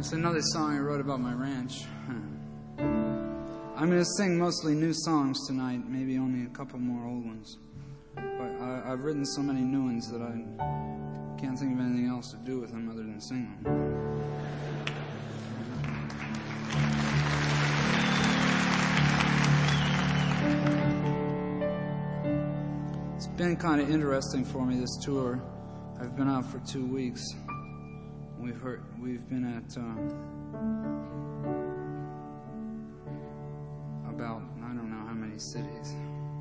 It's another song I wrote about my ranch. I'm going to sing mostly new songs tonight, maybe only a couple more old ones. But I've written so many new ones that I can't think of anything else to do with them other than sing them. It's been kind of interesting for me, this tour. I've been out for 2 weeks. We've been at about, I don't know how many cities.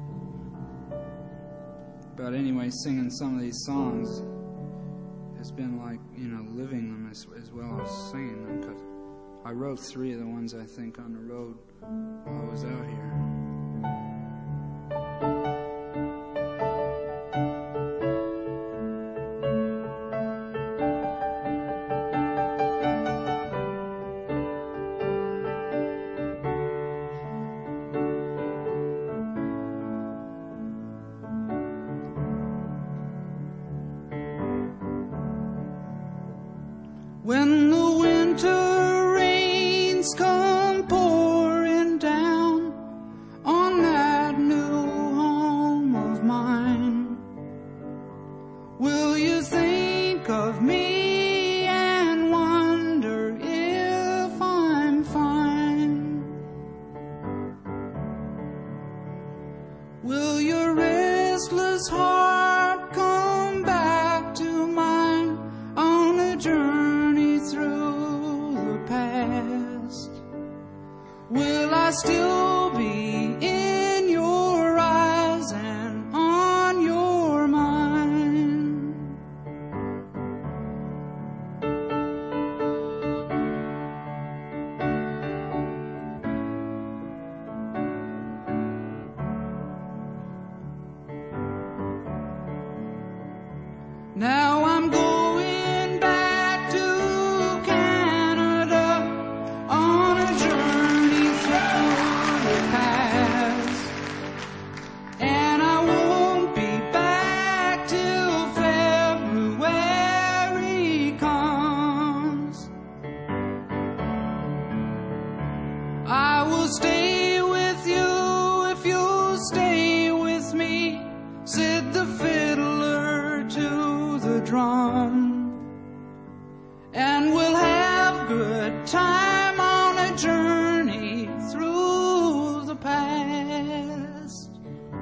But anyway, singing some of these songs has been like, living them as well as singing them, because I wrote 3 of the ones, I think, on the road while I was out here. When the winter rains come pouring down on that new home of mine, will you think of me and wonder if I'm fine? Will your restless heart come back to mine on a journey through the past? Will I still be in your eyes and on your mind? Now I'm going back to Canada on a journey through the past, and I won't be back till February comes. I will stay with you if you'll stay with me, said the fiddler to the drum, and we'll have good time on a journey through the past.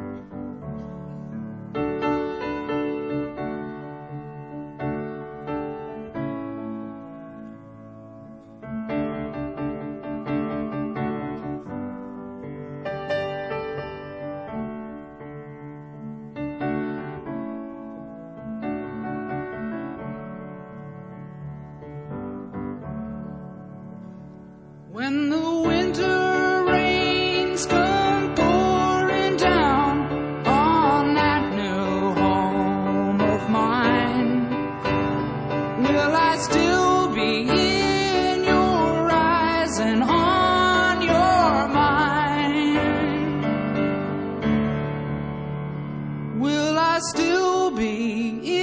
When the winter rains come pouring down on that new home of mine, will I still be in your eyes and on your mind? Will I still be